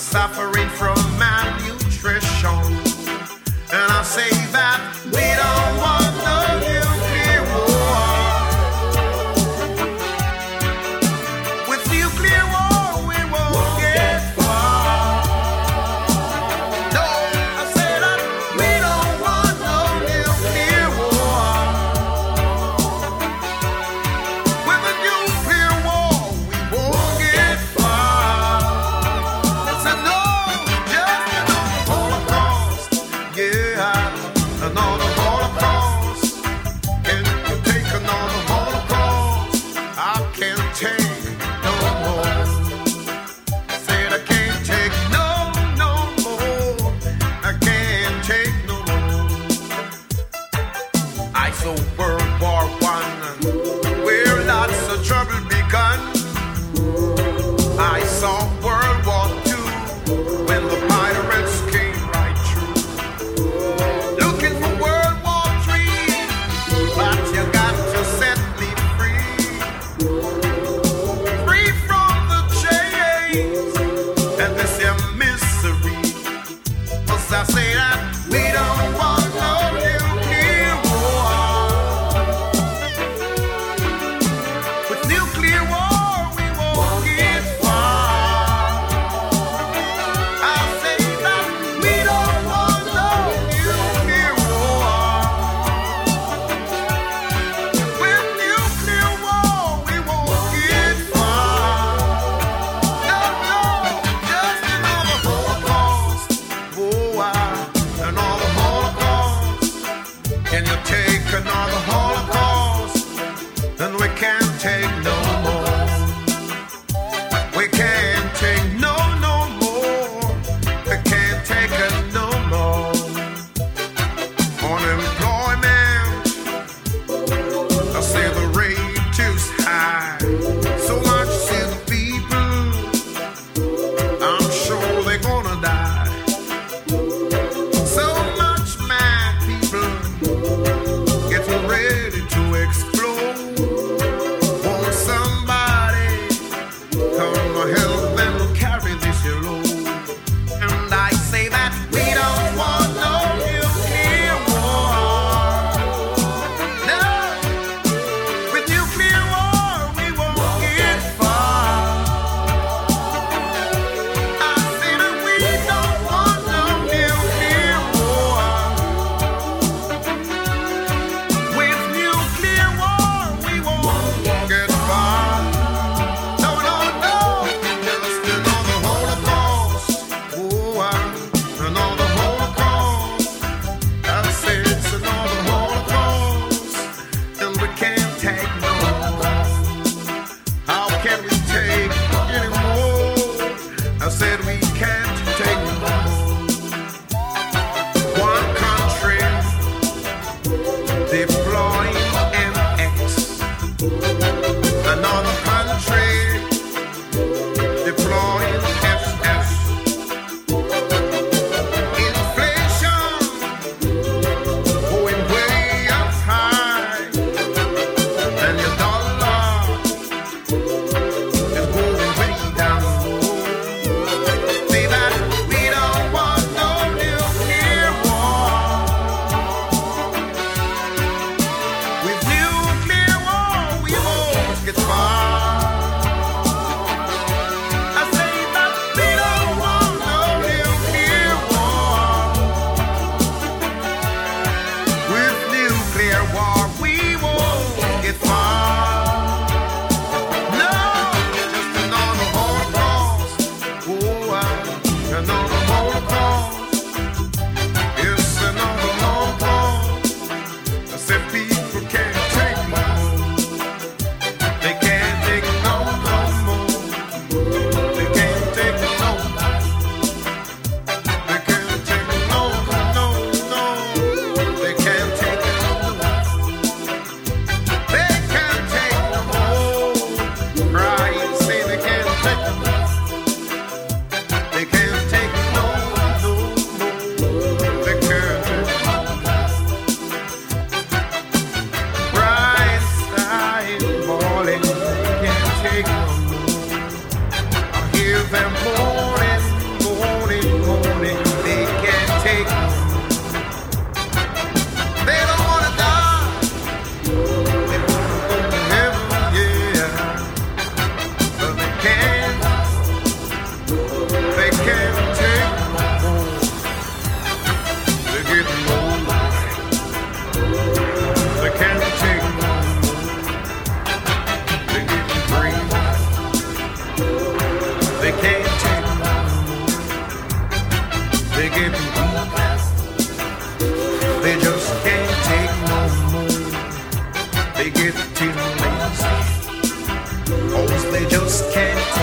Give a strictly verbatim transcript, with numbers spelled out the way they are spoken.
suffering from malnutrition. And I say that we don't want no nuclear war. With nuclear war, we won't get far. No, I say that we don't want no nuclear war. With a nuclear war, we won't get far. I said no, just another Holocaust. Yeah, another Holocaust. Can you take another Holocaust? I can't take no more. Said I can't take no, no more. I can't take no more. I saw World War One, where lots of trouble begun. I saw World War Two, when the pirates came right through. Looking for World War Three, but you got to set me free. Free from the chains and this here misery. 'Cause I say that we don't want no nuclear war. With nuclear war, we won't get far. I say that we don't want no nuclear war. With nuclear war, we won't get far. No, no, just another Holocaust. Oh, I, another Holocaust. Can you take another Holocaust? Then we can't take no more. We can't take no, no more. We can't take it no more. Unemployment, I say the rate is high. So much say the people, I'm sure they're gonna die. So much mad people getting ready to explode. Want somebody come help them carry this load. And I say that we don't want no nuclear war. No, with nuclear war we won't get far. I say that we don't want no nuclear war. With nuclear war we won't get far. No, no, no, just another Holocaust. Oh, I, another Holocaust. I say it's another Holocaust, and we can't take no more. How can we take any more? I said we can't take no more. One country deploying M X, another country deploying F F. Inflation going way up high, and your dollar is going way down low. Say that we don't want no nuclear war. With nuclear war, we won't get far. I say that we don't want no nuclear war. With nuclear war, we won't get far. No, just another Holocaust. Oh, I, another Holocaust. It's another Holocaust. I said people can't take no more. They can't take no, no more. They can't take no. They can't take no, no, no. They can't take it no more. they get too lazy. 'Cause they just can't